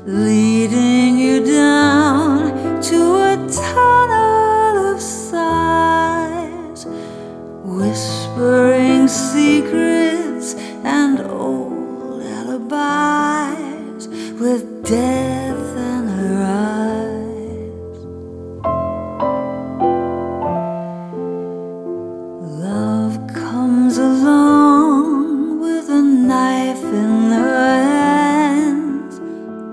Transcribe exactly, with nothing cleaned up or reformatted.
leading you down to a tunnel of sighs, whispering secrets and old alibis with death